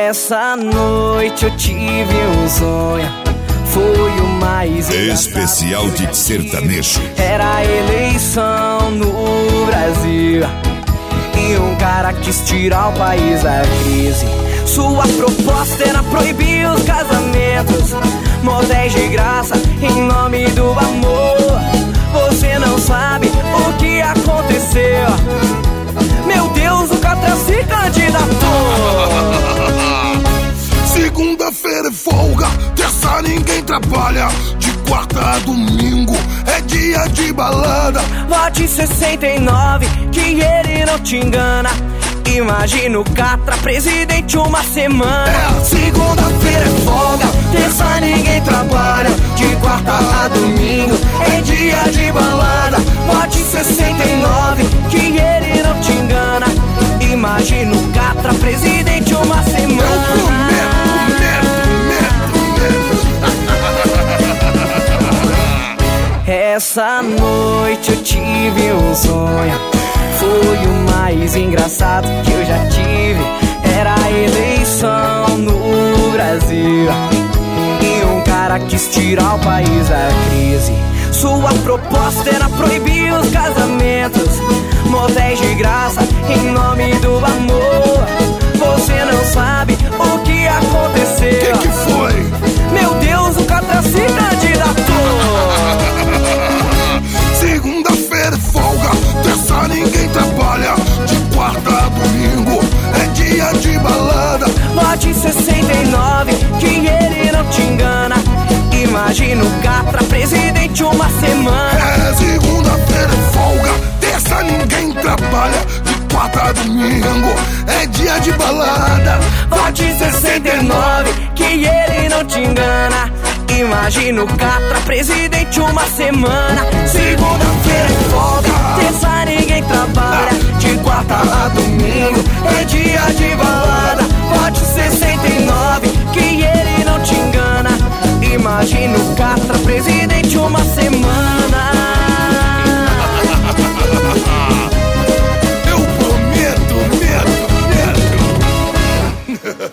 Essa noite eu tive um sonho, foi o mais especial de sertanejo. Era a eleição no Brasil e um cara quis tirar o país da crise. Sua proposta era proibir os casamentos, motéis de graça em nome do amor. Você não sabe o que aconteceu. Meu Deus, o Catra se candidatou. Segunda-feira é folga, terça ninguém trabalha, de quarta a domingo é dia de balada. Vote 69, que ele não te engana. Imagina o Catra presidente uma semana. Segunda-feira é folga, terça ninguém trabalha, de quarta a domingo é dia de balada. Vote 69, que ele não te engana. Imagina o Catra presidente uma semana. Eu prometo. Essa noite eu tive um sonho, foi o mais engraçado que eu já tive. Era a eleição no Brasil e um cara quis tirar o país da crise. Sua proposta era proibir os casamentos, motéis de graça em nome do amor. Você não sabe o que aconteceu. Que foi? Meu Deus, o Catra se candidatou. Segunda-feira é folga, terça ninguém trabalha, de quarta a domingo é dia de balada. Vote 69, que ele não te engana. Imagina o Catra presidente uma semana. Segunda-feira é folga, terça ninguém trabalha, de quarta a domingo é dia de balada. Vote 69, que ele não te engana. Imagina o Catra presidente uma semana. Segunda-feira é folga, terça ninguém trabalha, de quarta